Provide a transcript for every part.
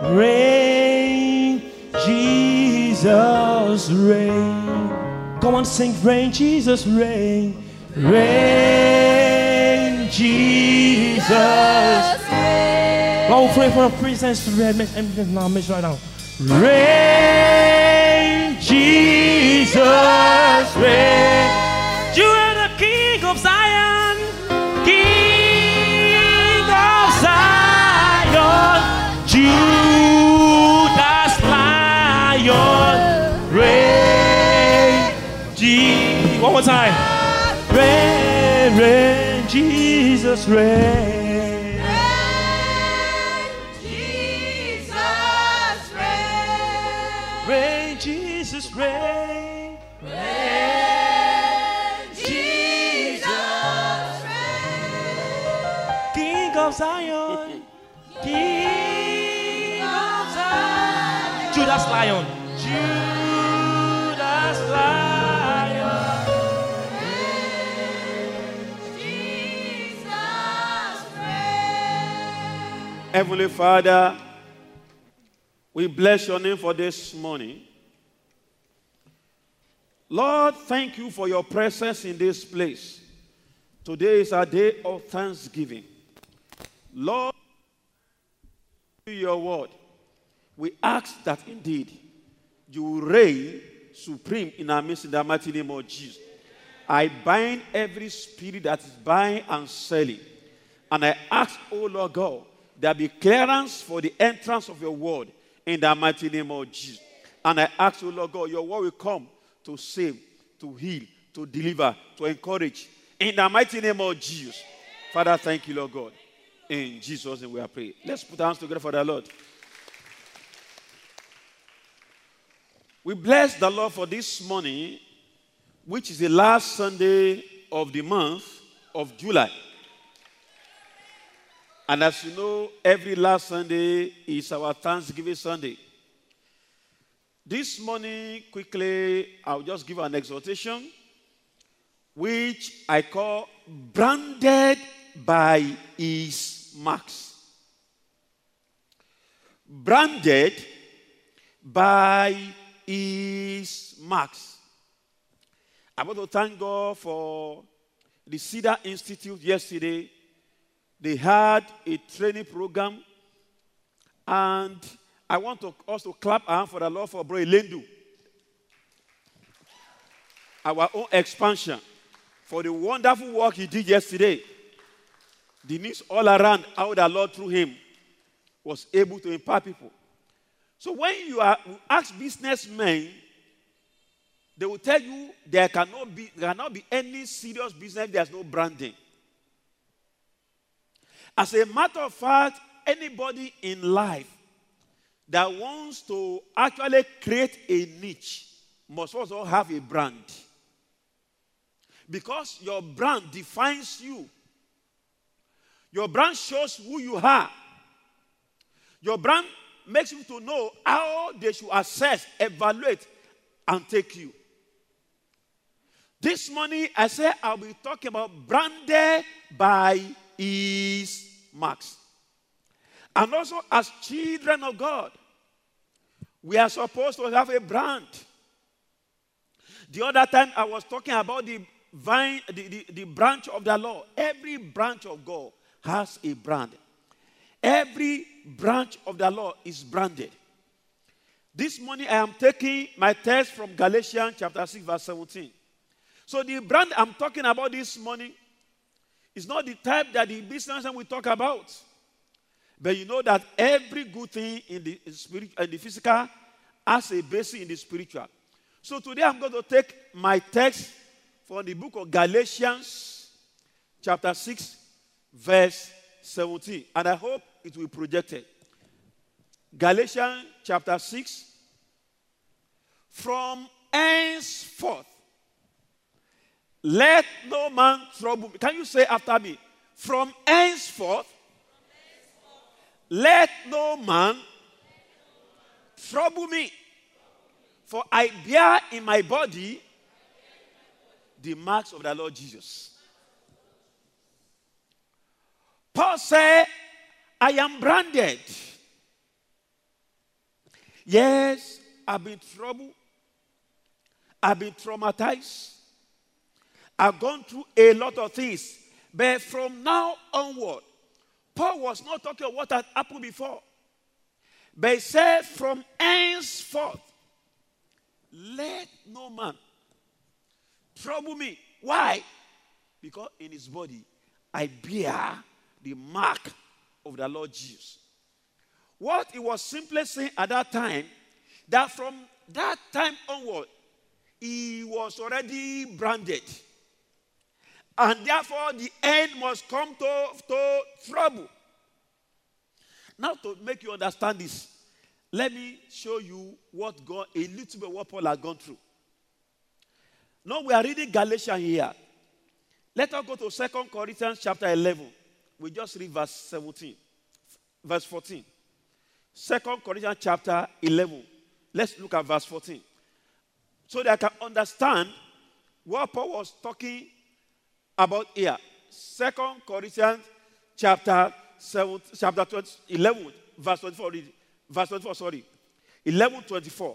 Reign, Jesus, reign. Come on, sing, reign, Jesus, reign. Reign, Jesus, reign. Lord, we pray for the presence to reign. Make right now. Reign, Jesus, reign. You are the King of Zion, King of Zion, Judah's Lion, reign, one more time. Reign, reign, Jesus, reign. Reign, Jesus, reign. Reign, Jesus, reign. King of Zion, King of Zion, Judah's Lion, Judah's Lion. Jesus, reign. Heavenly Father, we bless your name for this morning. Lord, thank you for your presence in this place. Today is our day of thanksgiving. Lord, your word, we ask that indeed you will reign supreme in our midst in the mighty name of Jesus. I bind every spirit that is buying and selling. And I ask, oh Lord God, there be clearance for the entrance of your word in the mighty name of Jesus. And I ask, oh Lord God, your word will come to save, to heal, to deliver, to encourage. In the mighty name of Jesus. Father, thank you, Lord God. In Jesus' name we are praying. Let's put our hands together for the Lord. We bless the Lord for this morning, which is the last Sunday of the month of July. And as you know, every last Sunday is our Thanksgiving Sunday. This morning, quickly, I'll just give an exhortation, which I call branded by his marks. Branded by his marks. I want to thank God for the Cedar Institute yesterday. They had a training program, and I want to also clap our hand for the Lord for Bro Elendu. Our own expansion, for the wonderful work he did yesterday. The news all around how the Lord through him was able to impart people. So when you ask businessmen, they will tell you there cannot be any serious business if there's no branding. As a matter of fact, anybody in life that wants to actually create a niche must also have a brand. Because your brand defines you. Your brand shows who you are. Your brand makes you to know how they should assess, evaluate, and take you. This morning, I said I'll be talking about branded by his marks. And also, as children of God, we are supposed to have a brand. The other time I was talking about the vine, the branch of the law. Every branch of God has a brand. Every branch of the law is branded. This morning I am taking my text from Galatians chapter 6 verse 17. So the brand I'm talking about this morning is not the type that the businessman will talk about. But you know that every good thing in the spirit and the physical has a basis in the spiritual. So today I'm going to take my text from the book of Galatians chapter 6 verse 17. And I hope it will be projected. Galatians chapter 6. From henceforth, let no man trouble me. Can you say after me? From henceforth, let no man trouble me. For I bear in my body the marks of the Lord Jesus. Paul said, I am branded. Yes, I've been troubled. I've been traumatized. I've gone through a lot of things. But from now onward, Paul was not talking about what had happened before. But he said, from henceforth, let no man trouble me. Why? Because in his body, I bear the mark of the Lord Jesus. What he was simply saying at that time, that from that time onward, he was already branded. And therefore, the end must come to trouble. Now, to make you understand this, let me show you a little bit what Paul has gone through. Now, we are reading Galatians here. Let us go to 2 Corinthians chapter 11. We just read verse 17. Verse 14. 2 Corinthians chapter 11. Let's look at verse 14. So that I can understand what Paul was talking about here. 2 Corinthians chapter 11, verse 24. Verse 24, sorry. 11:24.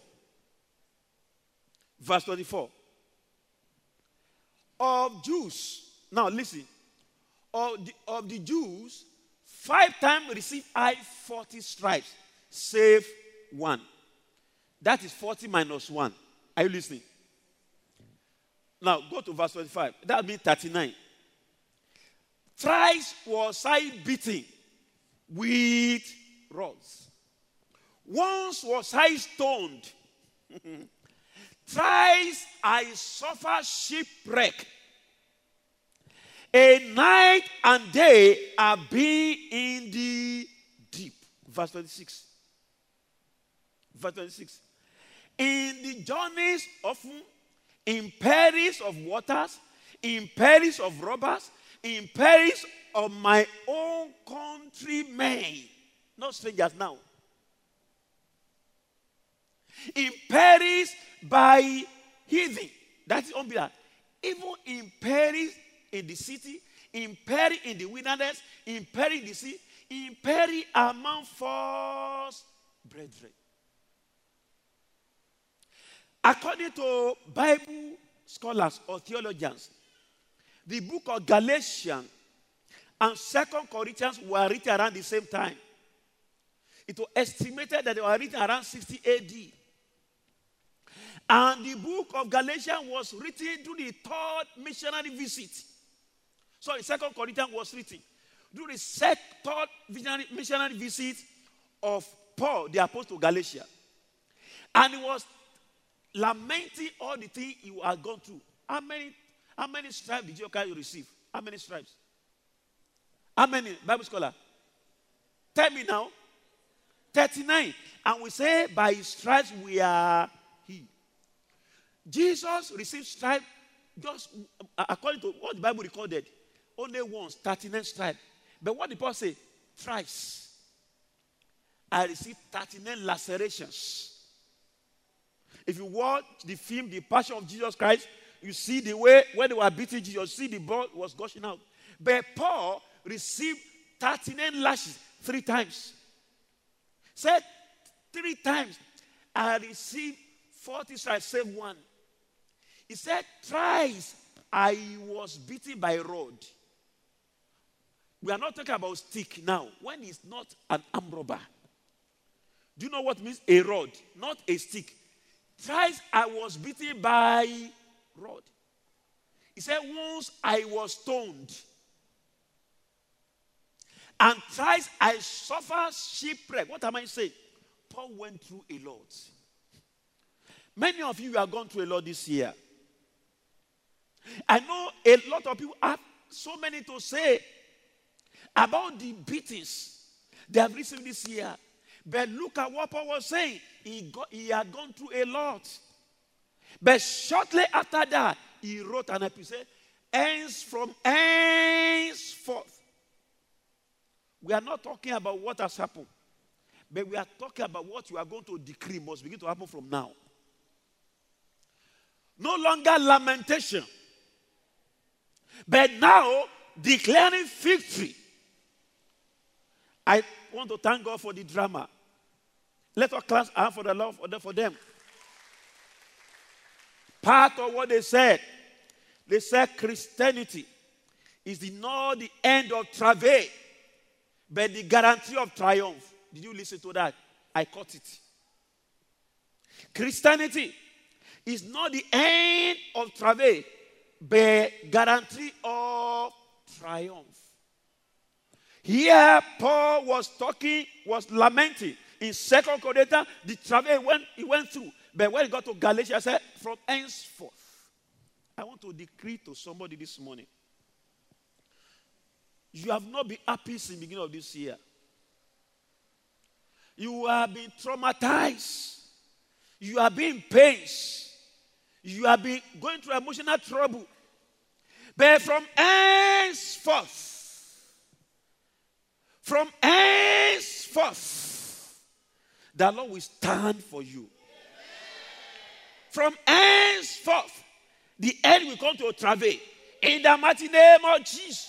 Verse 24. Of Jews, now listen. Of the Jews, 5 times received I 40 stripes, save one. That is 40 minus 1. Are you listening? Now, go to verse 25. That means 39. Thrice was I beaten with rods. Once was I stoned. Thrice I suffered shipwreck. A night and day I be in the deep. Verse 26. Verse 26. In the journeys often, in perils of waters, in perils of robbers, in perils of my own countrymen. Not strangers now. In perils by heathen. That is unbelievable. Even in perils in the city, in peril in the wilderness, in peril in the sea, in peril among false brethren. According to Bible scholars or theologians, the book of Galatians and 2 Corinthians were written around the same time. It was estimated that they were written around 60 AD. And the book of Galatians was written during the 3rd missionary visit. Sorry, 2 Corinthians was written during the 3rd missionary visit of Paul, the apostle to Galatia. And he was lamenting all the things he had gone through. How many stripes did you receive? How many stripes? How many, Bible scholar? Tell me now. 39. And we say, by his stripes we are healed. Jesus received stripes just according to what the Bible recorded. Only once, 39 stripes. But what did Paul say? Thrice. I received 39 lacerations. If you watch the film, The Passion of Jesus Christ, you see the way when they were beating Jesus, you see the blood was gushing out. But Paul received 39 lashes 3 times. Said 3 times, I received 40 stripes, save one. He said, thrice I was beaten by a rod. We are not talking about stick now. When it's not an arm robber. Do you know what means a rod? Not a stick. Thrice I was beaten by rod. He said, once I was stoned. And thrice I suffered shipwreck. What am I saying? Paul went through a lot. Many of you have gone through a lot this year. I know a lot of people have so many to say about the beatings they have received this year. But look at what Paul was saying. He had gone through a lot. But shortly after that, he wrote an epistle. Henceforth. We are not talking about what has happened. But we are talking about what you are going to decree must begin to happen from now. No longer lamentation. But now, declaring victory. I want to thank God for the drama. Let us clap our hands for the Lord for them. Part of what they said Christianity is not the end of travail, but the guarantee of triumph. Did you listen to that? I caught it. Christianity is not the end of travail, but guarantee of triumph. Here, Paul was lamenting in 2 Corinthians, the travail he went through. But when he got to Galatians, he said, from henceforth, I want to decree to somebody this morning, you have not been happy since the beginning of this year. You have been traumatized. You have been in pains. You have been going through emotional trouble. But from henceforth, the Lord will stand for you. From henceforth, the end will come to a travail. In the mighty name of Jesus.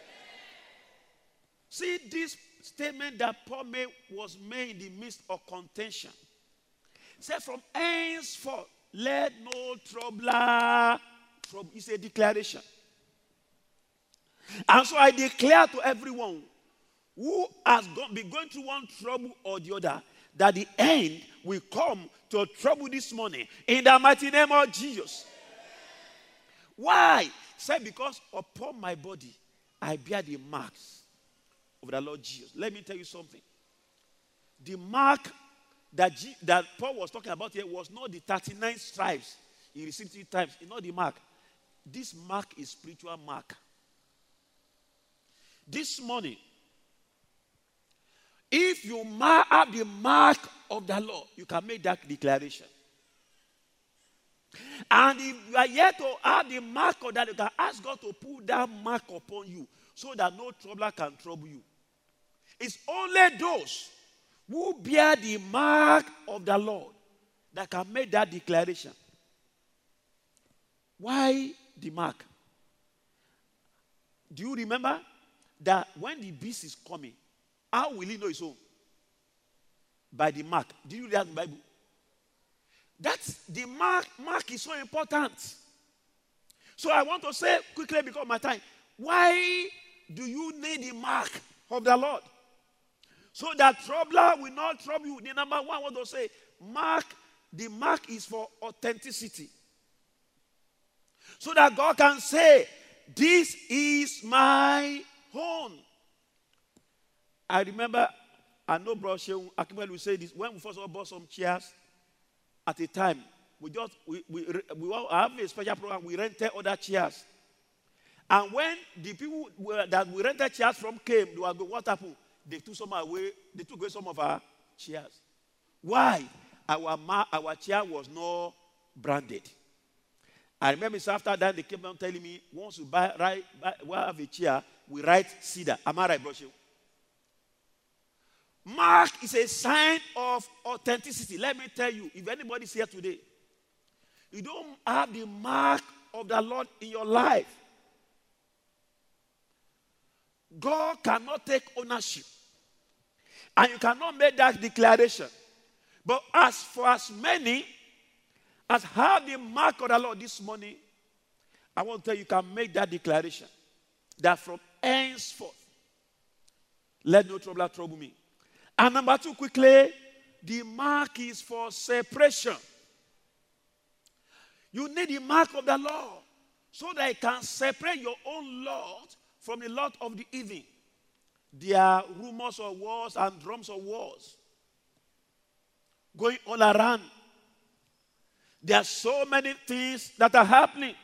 See, this statement that Paul made was made in the midst of contention. He said, from henceforth, let no troubler trouble. It's a declaration. And so I declare to everyone who has been going through one trouble or the other, that the end will come to a trouble this morning. In the mighty name of Jesus. Why? He said, because upon my body, I bear the marks of the Lord Jesus. Let me tell you something. The mark that Paul was talking about here was not the 39 stripes he received 3 times. It's not the mark. This mark is spiritual mark. This morning, if you have the mark of the Lord, you can make that declaration. And if you are yet to have the mark of that, you can ask God to put that mark upon you so that no troubler can trouble you. It's only those who bear the mark of the Lord that can make that declaration. Why the mark? Do you remember that when the beast is coming, how will he know his own? By the mark. Did you read that in the Bible? That's the mark. Mark is so important. So I want to say quickly because of my time. Why do you need the mark of the Lord? So that troubler will not trouble you. The number one, I want to say, the mark is for authenticity. So that God can say, this is my own. I remember, I know Brother Shehu Akimel will say this, when we first bought some chairs, at a time, we have a special program, we rented other chairs. And when the people that we rented chairs from came, they were going, what happened? They took away some of our chairs. Why? Our chair was not branded. I remember after that, they came on telling me, once you have a chair, we write cedar. Am I right, Brother Shehu? Mark is a sign of authenticity. Let me tell you, if anybody's here today, you don't have the mark of the Lord in your life, God cannot take ownership. And you cannot make that declaration. But as for as many as have the mark of the Lord this morning, I want to tell you, you can make that declaration. That from henceforth, let no troubler trouble me. And number 2, quickly, the mark is for separation. You need the mark of the Lord so that it can separate your own Lord from the Lord of the heathen. There are rumors of wars and drums of wars going all around. There are so many things that are happening.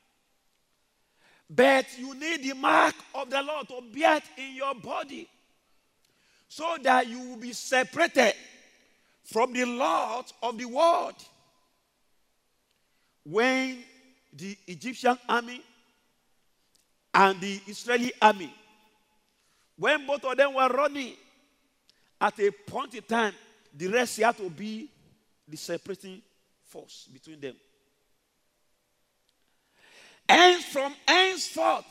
But you need the mark of the Lord to bear it in your body, so that you will be separated from the Lord of the world. When the Egyptian army and the Israeli army, when both of them were running, at a point in time, the rest had to be the separating force between them. And from henceforth,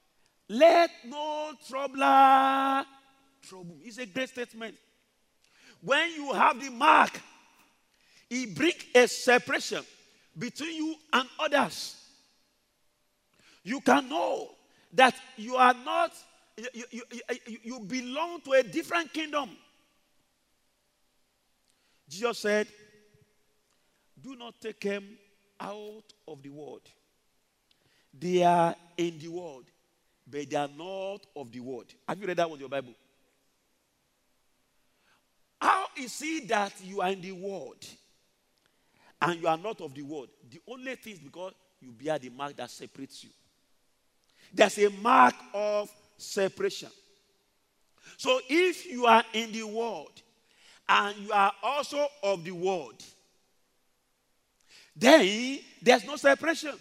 let no troubler trouble. It's a great statement. When you have the mark, it brings a separation between you and others. You can know that you are not, you belong to a different kingdom. Jesus said, do not take them out of the world. They are in the world, but they are not of the world. Have you read that one in your Bible? How is it that you are in the world and you are not of the world? The only thing is because you bear the mark that separates you. There's a mark of separation. So if you are in the world and you are also of the world, then there's no separation.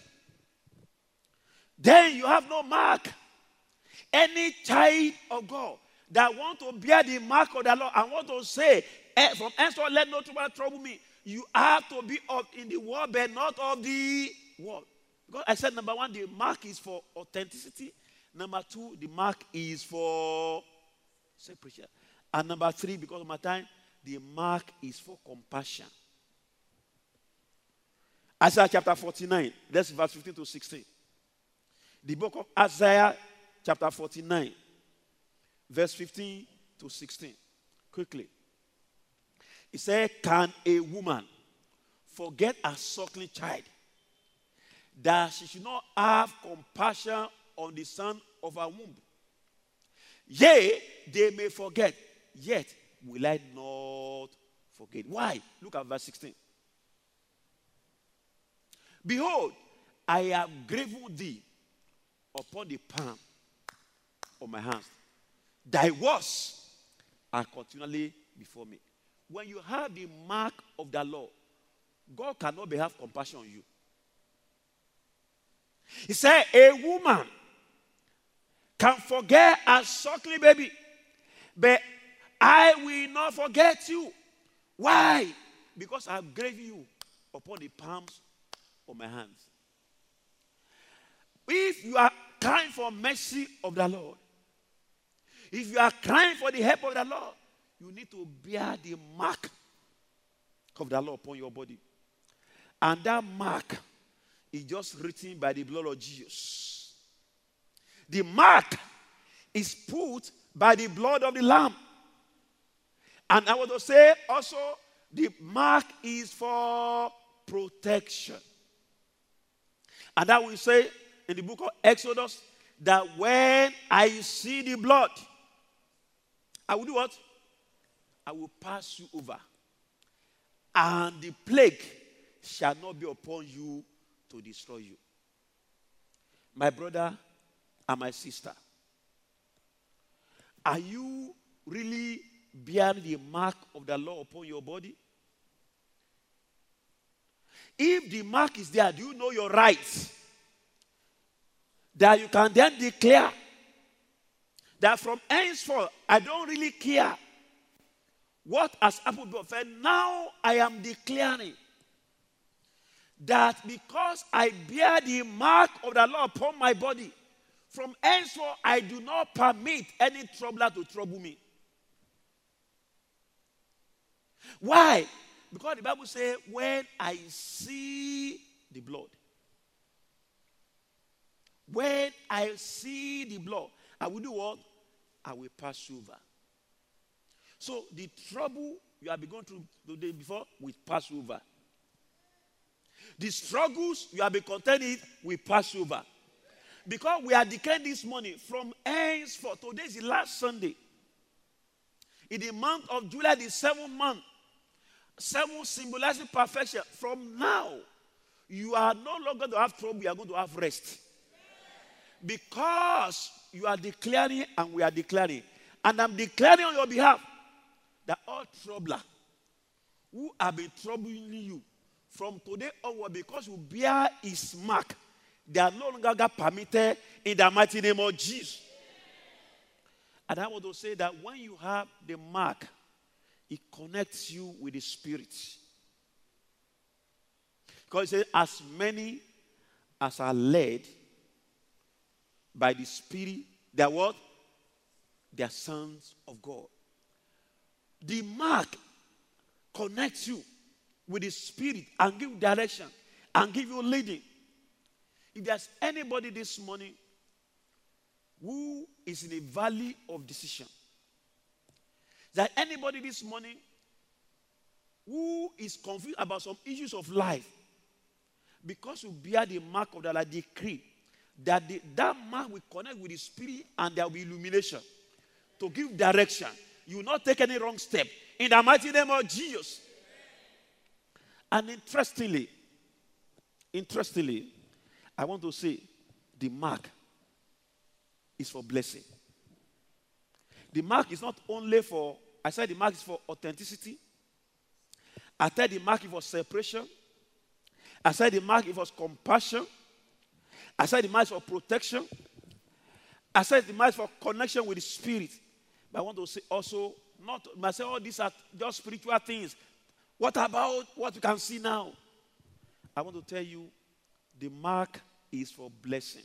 Then you have no mark. Any child of God that want to bear the mark of the Lord and want to say, from henceforth let no trouble me, you have to be in the world but not of the world. Because I said, number one, the mark is for authenticity. Number two, the mark is for separation. And number three, because of my time, the mark is for compassion. Isaiah chapter 49, that's verse 15 to 16. The book of Isaiah chapter 49, verse 15 to 16. Quickly. It says, can a woman forget a suckling child, that she should not have compassion on the son of her womb? Yea, they may forget, yet will I not forget. Why? Look at verse 16. Behold, I have graven thee upon the palm of my hands. Thy words are continually before me. When you have the mark of the Lord, God cannot but have compassion on you. He said, a woman can forget a suckling baby, but I will not forget you. Why? Because I have graven you upon the palms of my hands. If you are crying for mercy of the Lord, if you are crying for the help of the Lord, you need to bear the mark of the Lord upon your body. And that mark is just written by the blood of Jesus. The mark is put by the blood of the Lamb. And I want to say also, the mark is for protection. And that we say in the book of Exodus, that when I see the blood, I will do what? I will pass you over. And the plague shall not be upon you to destroy you. My brother and my sister, are you really bearing the mark of the Lord upon your body? If the mark is there, do you know your rights? That you can then declare that from henceforth, I don't really care what has happened before. Now I am declaring that because I bear the mark of the Lord upon my body, from henceforth I do not permit any troubler to trouble me. Why? Because the Bible says, when I see the blood, when I see the blood, I will do what? I will pass over. So the trouble you have been going through the day before will pass over. The struggles you have been contending will pass over. Because we are declaring this morning from henceforth. Today is the last Sunday. In the month of July, the 7th month. 7 symbolizing perfection. From now, you are no longer going to have trouble, you are going to have rest. Because you are declaring and we are declaring. And I'm declaring on your behalf that all troubler who have been troubling you from today onward, because you bear his mark, they are no longer permitted in the mighty name of Jesus. And I want to say that when you have the mark, it connects you with the Spirit. Because it says, as many as are led by the Spirit, they are what? They are sons of God. The mark connect you with the Spirit and give you direction and give you leading. If there's anybody this morning who is in a valley of decision, is there anybody this morning who is confused about some issues of life, because you bear the mark of the Lord, decree that that mark will connect with the Spirit and there will be illumination to give direction. You will not take any wrong step. In the mighty name of Jesus. And interestingly, I want to say the mark is for blessing. The mark is not only for, I said the mark is for authenticity. I said the mark is for separation. I said the mark is for compassion. I said the mark is for protection. I said the mark is for connection with the Spirit. But I want to say also, not, I say all these are just spiritual things. What about what you can see now? I want to tell you, the mark is for blessing.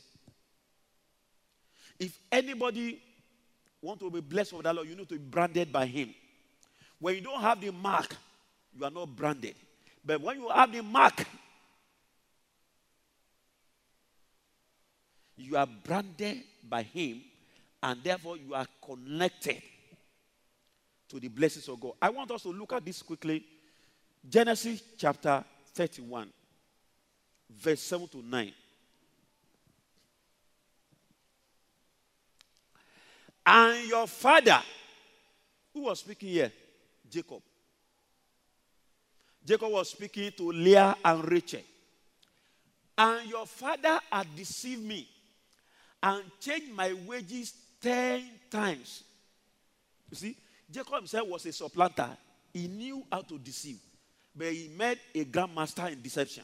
If anybody wants to be blessed of the Lord, you need to be branded by Him. When you don't have the mark, you are not branded. But when you have the mark, you are branded by Him, and therefore you are connected to the blessings of God. I want us to look at this quickly. Genesis chapter 31, verse 7 to 9. And your father, who was speaking here? Jacob. Jacob was speaking to Leah and Rachel. And your father had deceived me and changed my wages 10 times. You see, Jacob himself was a supplanter. He knew how to deceive. But he made a grandmaster in deception.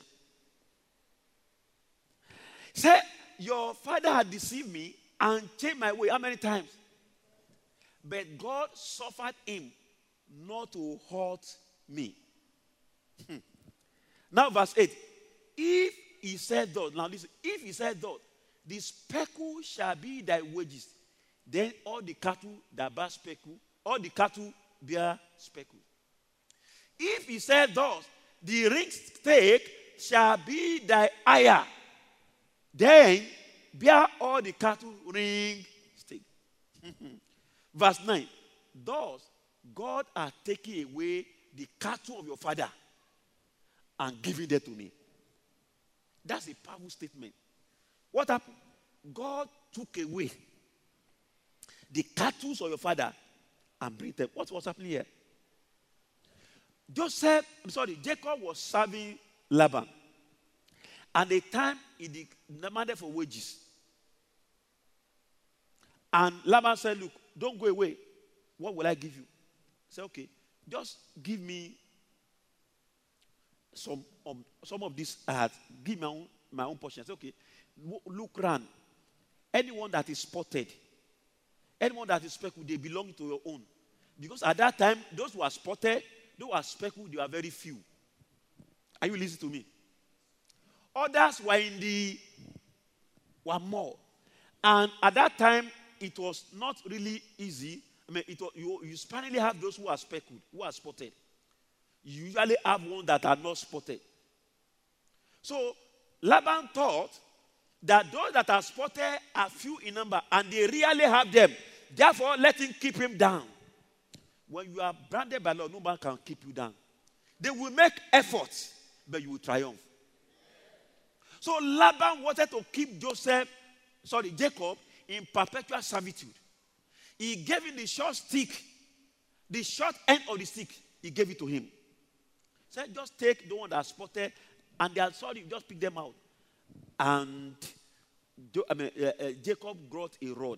Say, your father had deceived me and changed my way. How many times? But God suffered him not to hurt me. Now verse 8. If he said thus, now listen, if he said thus, the speckle shall be thy wages, then all the cattle that bear speckle, all the cattle bear speckle. If he said thus, the ring stake shall be thy hire, then bear all the cattle ring stake. Verse 9. Thus God hath taken away the cattle of your father and given them to me. That's a powerful statement. What happened? God took away the cattle of your father and bring them. What was happening here? Jacob was serving Laban. And the time he demanded for wages. And Laban said, look, don't go away. What will I give you? He said, okay, just give me some of this. Give me my own portion. I said, okay, look round. Anyone that is spotted, anyone that is speckled, they belong to your own. Because at that time, those who are spotted, those who are speckled, they are very few. Are you listening to me? Others were more. And at that time, it was not really easy. I mean, you sparingly have those who are speckled, who are spotted. You usually have ones that are not spotted. So Laban thought that those that are spotted are few in number, and they really have them. Therefore, let him keep him down. When you are branded by Lord, no man can keep you down. They will make efforts, but you will triumph. So Laban wanted to keep Jacob in perpetual servitude. He gave him the short stick, the short end of the stick. He gave it to him. He said, just take the one that spotted, and they are sorry, just pick them out. And Jacob brought a rod.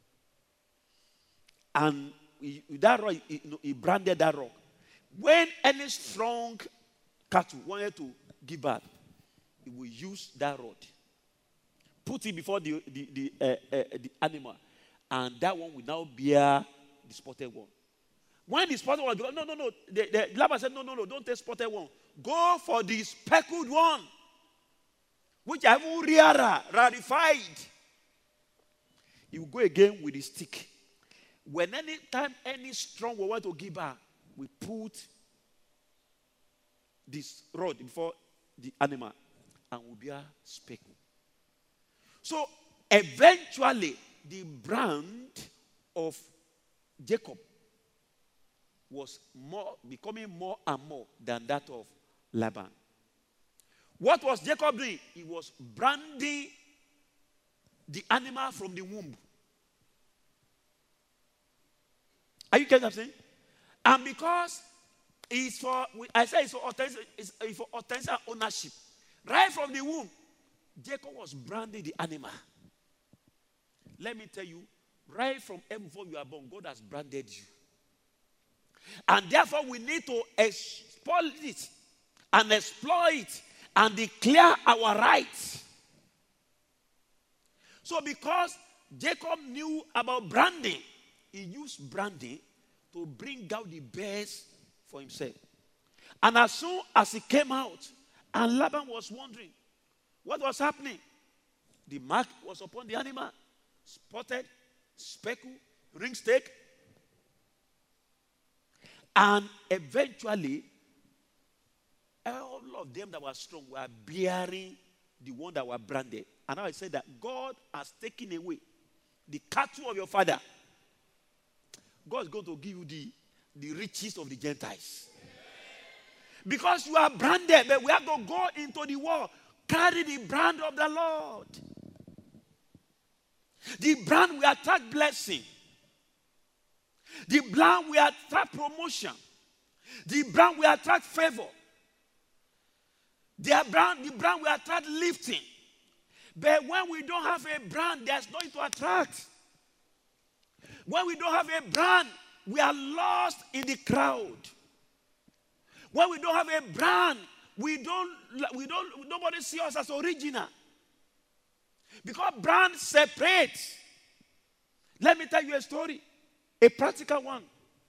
And that rod, he branded that rock. When any strong cattle wanted to give birth, he will use that rod. Put it before the animal. And that one will now bear the spotted one. When the spotted one, no. The Laban said, no, don't take spotted one. Go for the speckled one, which I even rarified. He will go again with the stick. When any time any strong will want to give birth, we put this rod before the animal and will bear speckle. So eventually, the brand of Jacob was becoming more and more than that of Laban. What was Jacob doing? He was branding the animal from the womb. Are you getting what I'm saying? And because it's for authentic ownership. Right from the womb, Jacob was branding the animal. Let me tell you, right from before you are born, God has branded you. And therefore, we need to exploit it and exploit it and declare our rights. So because Jacob knew about branding, he used branding to bring out the best for himself. And as soon as he came out, and Laban was wondering what was happening. The mark was upon the animal, spotted, speckle, ring stake. And eventually, all of them that were strong were bearing the one that were branded. And now I said that God has taken away the cattle of your father. God is going to give you the riches of the Gentiles. Because you are branded, but we have to go into the world, carry the brand of the Lord. The brand will attract blessing. The brand will attract promotion. The brand will attract favor. The brand will attract lifting. But when we don't have a brand, there's nothing to attract. When we don't have a brand, we are lost in the crowd. When we don't have a brand, nobody sees us as original. Because brand separates. Let me tell you a story, a practical one.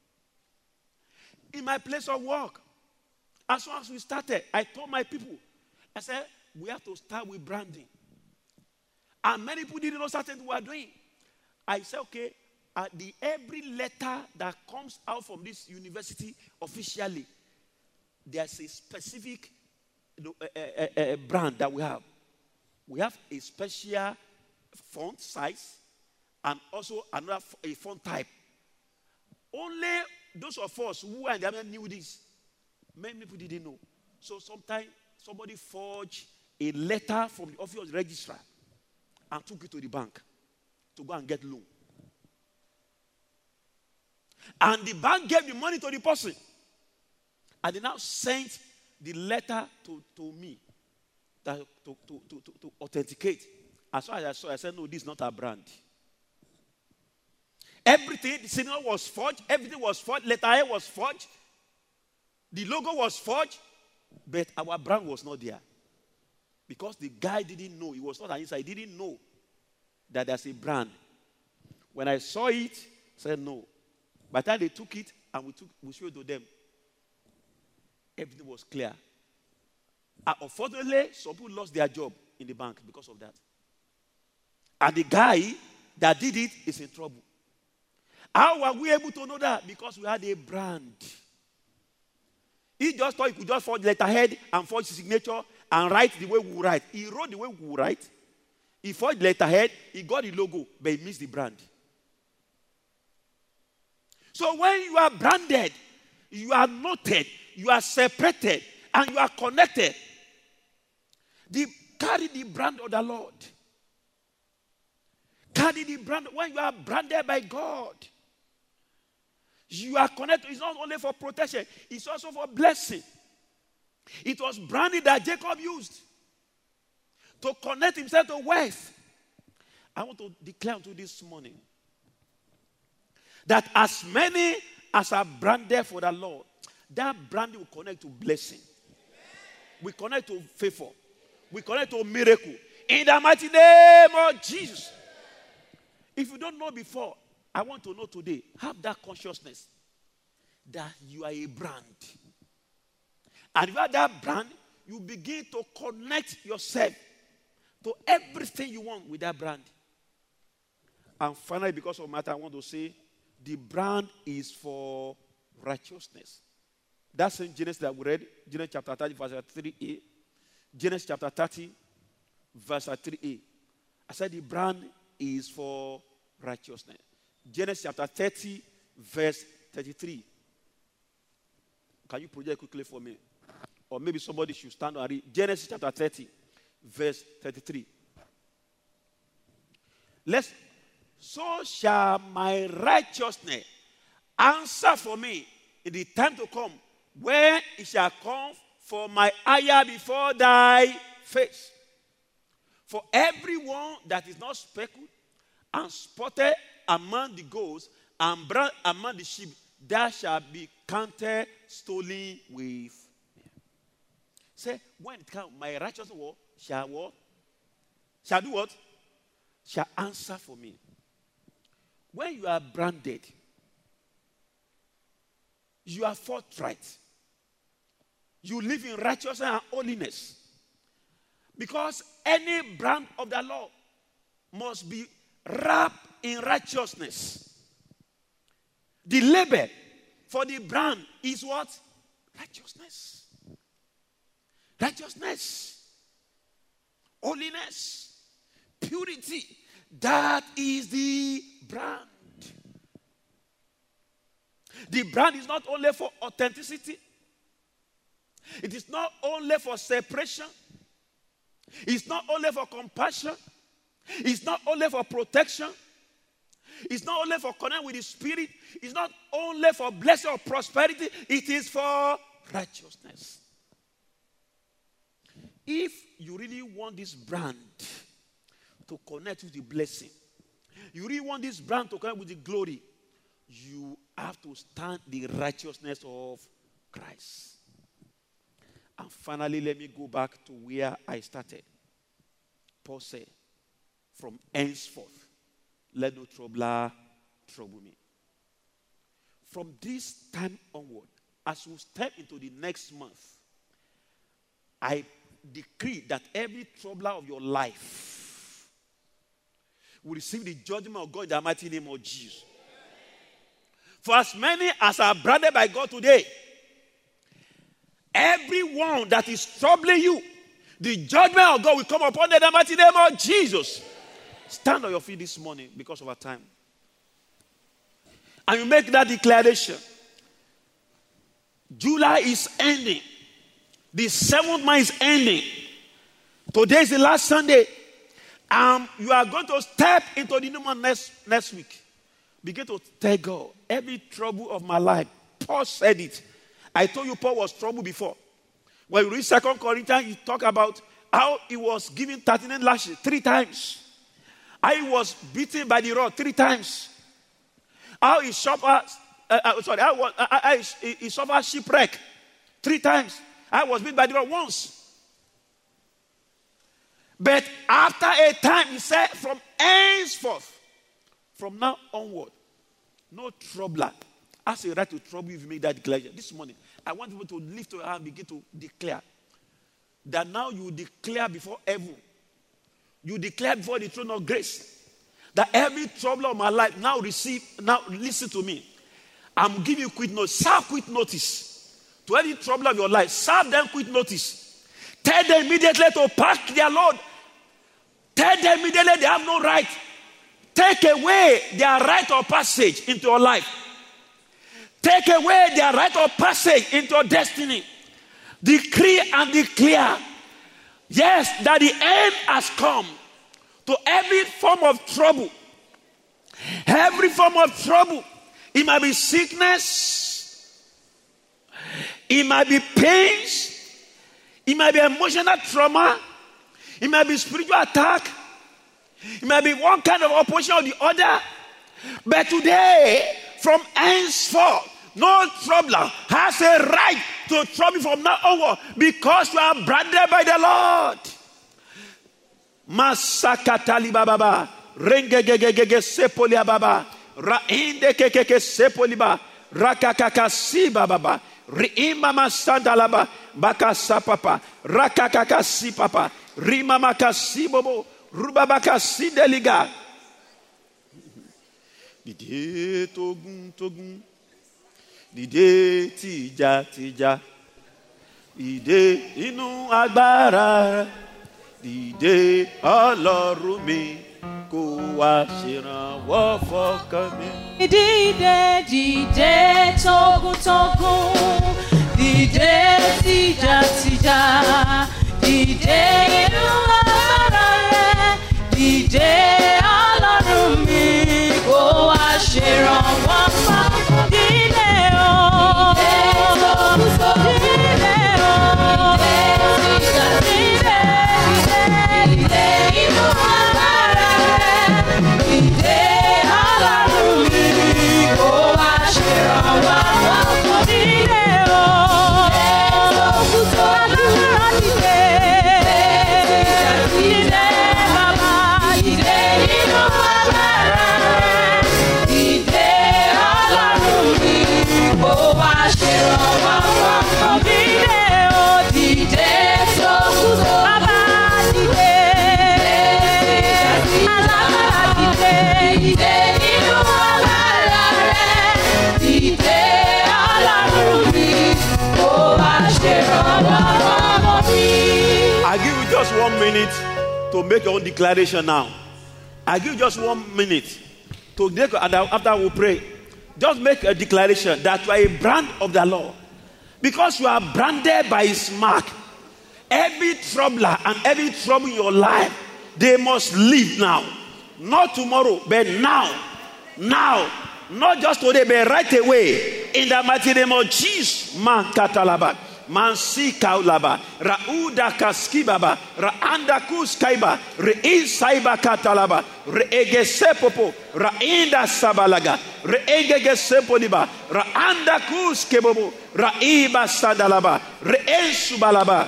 In my place of work, as soon as we started, I told my people, I said, we have to start with branding. And many people didn't know certain we were doing. I said, okay, every letter that comes out from this university officially, there's a specific brand that we have. We have a special font size and also another a font type. Only those of us who were in the army knew this. Many people didn't know. So sometimes somebody forged a letter from the office of the registrar and took it to the bank to go and get loan. And the bank gave the money to the person. And they now sent the letter to me to authenticate. As soon as I saw, I said, no, this is not a brand. Everything, the signal was forged. Everything was forged. Letter A was forged. The logo was forged. But our brand was not there. Because the guy didn't know. He was not an inside. He didn't know that there's a brand. When I saw it, I said no. By the time they took it and we showed it to them, everything was clear. Unfortunately, some people lost their job in the bank because of that. And the guy that did it is in trouble. How were we able to know that? Because we had a brand. He just thought he could just forge letterhead and forge signature and write the way we write. He wrote the way we write. He forged letterhead. He got the logo, but he missed the brand. So when you are branded, you are noted, you are separated, and you are connected. Carry the brand of the Lord. Carry the brand. When you are branded by God, you are connected. It's not only for protection, it's also for blessing. It was branding that Jacob used to connect himself to wealth. I want to declare to you this morning that as many as are branded for the Lord, that brand will connect to blessing. We connect to favor. We connect to miracle. In the mighty name of Jesus. If you don't know before, I want to know today. Have that consciousness that you are a brand. And if you have that brand, you begin to connect yourself to everything you want with that brand. And finally, because of matter, I want to say, the brand is for righteousness. That's in Genesis that we read. Genesis chapter 30, verse 3a. Genesis chapter 30, verse 3a. I said the brand is for righteousness. Genesis chapter 30, verse 33. Can you project quickly for me? Or maybe somebody should stand and read. Genesis chapter 30, verse 33. So shall my righteousness answer for me in the time to come, when it shall come for my ire before thy face. For everyone that is not speckled and spotted among the goats and brown among the sheep, that shall be counted stolen with me. Say, when it comes, my righteousness shall what? Shall do what? Shall answer for me. When you are branded, you are forthright. You live in righteousness and holiness. Because any brand of the law must be wrapped in righteousness. The label for the brand is what? Righteousness. Righteousness. Holiness. Purity. That is the brand. The brand is not only for authenticity. It is not only for separation. It's not only for compassion. It's not only for protection. It's not only for connect with the Spirit. It's not only for blessing or prosperity. It is for righteousness. If you really want this brand to connect with the blessing, you really want this brand to connect with the glory, you have to stand the righteousness of Christ. And finally, let me go back to where I started. Paul said, from henceforth, let no troubler trouble me. From this time onward, as we step into the next month, I decree that every troubler of your life will receive the judgment of God in the mighty name of Jesus. For as many as are branded by God today, everyone that is troubling you, the judgment of God will come upon them in the mighty name of Jesus. Stand on your feet this morning because of our time. And you make that declaration. July is ending. The 7th month is ending. Today is the last Sunday. You are going to step into the new month next week. Begin to tell God, every trouble of my life. Paul said it. I told you Paul was troubled before. When you read 2 Corinthians, he talked about how he was given 39 lashes 3 times. How he was beaten by the rod 3 times. How he suffered shipwreck 3 times. I was beaten by the rod once. But after a time, he said, from henceforth, from now onward, no troubler has a right to trouble you if you make that declaration. This morning, I want people to lift your hand and begin to declare that now you declare before heaven. You declare before the throne of grace that every troubler of my life now listen to me. I'm giving you quick notice. Serve quick notice to any troubler of your life. Serve them quick notice. Tell them immediately to pack their load. Tell them immediately they have no right. Take away their right of passage into your life. Take away their right of passage into your destiny. Decree and declare, yes, that the end has come to every form of trouble. Every form of trouble. It might be sickness. It might be pains. It might be emotional trauma. It might be spiritual attack. It might be one kind of opposition or the other. But today, from henceforth, no troubler has a right to trouble from now onward because you are branded by the Lord. Masakatali baba, rengegegege sepolia baba, rainde kekeke sepoliba, rakakaka si baba, riima masandalaba, bakasa papa, rakakaka si papa, rima makasi bobo, rubabaka si deliga. Dide togun togun, Dìde tìjà. Dìde inú agbára. Dìde Ọlọ́run mi. Kó wá ṣèrànwọ́ fọ́kàn mi. Dìde tógúntógún, dìde tìjàtìjà, dìde inú agbára rẹ, dìde Ọlọ́run mi, kó wá ṣèrànwọ́ fọ́kàn mi. Dìde o, dìde o, dìde inú agbára rẹ, dìde Ọlọ́run mi, kó wá ṣèrànwọ́ fọ́kàn mi. Dìde o, alágbára dìde, dìde bàbá, dìde inú agbára rẹ, dìde Ọlọ́run mi, kó wá ṣèrànwọ́ fọ́kàn mi. Dìde o, dìde sókúsó bàbá, dìde alágbára dìde, dìde inú agbára rẹ, dìde Ọlọ́run mi, kó wá ṣèrànwọ́ fọ́kàn mi. I give you just 1 minute to make your own declaration now. I give you just 1 minute to make, and after we pray, just make a declaration that you are a brand of the Lord. Because you are branded by His mark. Every troubler and every trouble in your life, they must leave now. Not tomorrow, but now. Now. Not just today, but right away. In the mighty name of Jesus. Man katalaba. Mansi kaulaba. Rauda kaskibaba. Raanda kuskaiba. Rei saiba katalaba. Reege sepopo. Rainda sabalaga. Reege sepoliba. Raanda kuskebobo. Raiba sadalaba. Reen subalaba.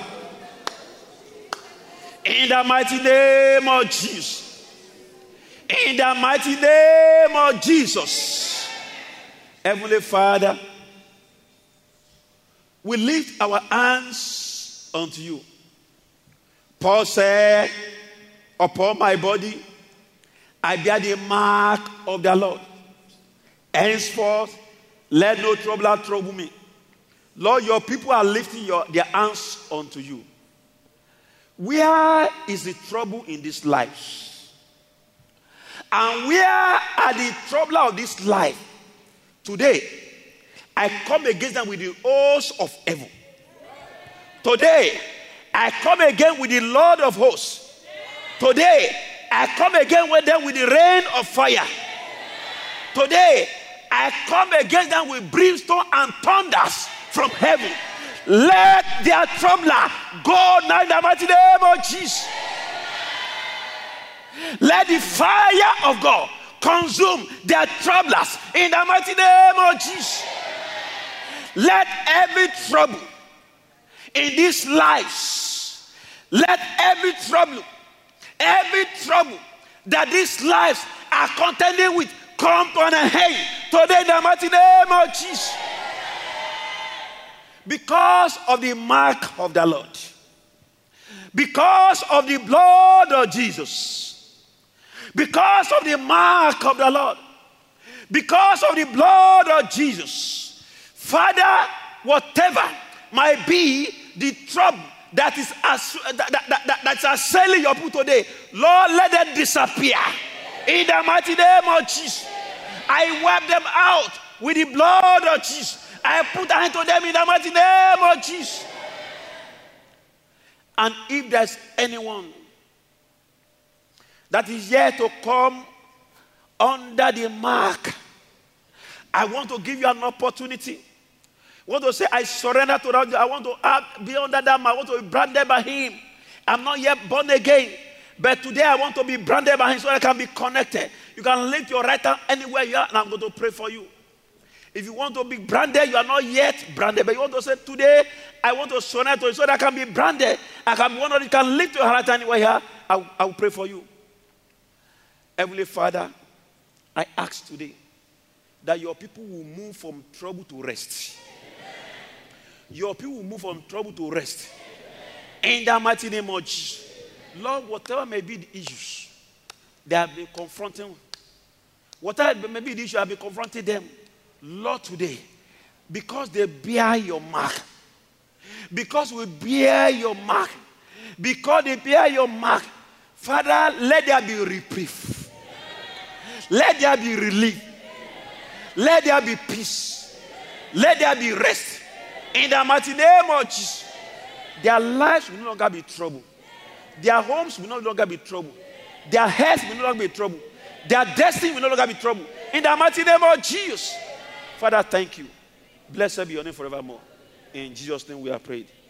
In the mighty name of Jesus. In the mighty name of Jesus. Heavenly Father, we lift our hands unto you. Paul said, upon my body, I bear the mark of the Lord. Henceforth, let no troubler trouble me. Lord, your people are lifting their hands unto you. Where is the trouble in this life? And where are the trouble of this life? Today, I come against them with the hosts of heaven. Today, I come again with the Lord of hosts. Today, I come again with them with the rain of fire. Today, I come against them with brimstone and thunders from heaven. Let their troubler go now in the mighty name of Jesus. Let the fire of God consume their troublers in the mighty name of Jesus. Let every trouble in these lives, let every trouble that these lives are contending with come to an end today in the mighty name of Jesus. Because of the mark of the Lord, because of the blood of Jesus, because of the mark of the Lord, because of the blood of Jesus, Father, whatever might be the trouble that is that's assailing your people today, Lord, let them disappear in the mighty name of Jesus. I wipe them out with the blood of Jesus. I put a hand to them in the mighty name of Jesus. And if there's anyone that is yet to come under the mark, I want to give you an opportunity. I want to say, I surrender to that. I want to be under that mark. I want to be branded by Him. I'm not yet born again, but today I want to be branded by Him so I can be connected. You can lift your right hand anywhere you are, and I'm going to pray for you. If you want to be branded, you are not yet branded, but you want to say, today, I want to surrender to you so that I can be branded. I can be one of you. Can lift your right hand anywhere here. I will pray for you. Heavenly Father, I ask today that your people will move from trouble to rest. Amen. Your people will move from trouble to rest. Amen. In the mighty name of Jesus. Lord, whatever may be the issues they have been confronting, whatever may be the issue I have been confronting them, Lord, today, Because they bear your mark. Because we bear your mark. Because they bear your mark. Father, let there be reprieve. Let there be relief. Let there be peace. Let there be rest. In the mighty name of Jesus. Their lives will no longer be trouble. Their homes will no longer be trouble. Their health will no longer be trouble. Their destiny will no longer be trouble. In the mighty name of Jesus. Father, thank you. Blessed be your name forevermore. In Jesus' name we have prayed.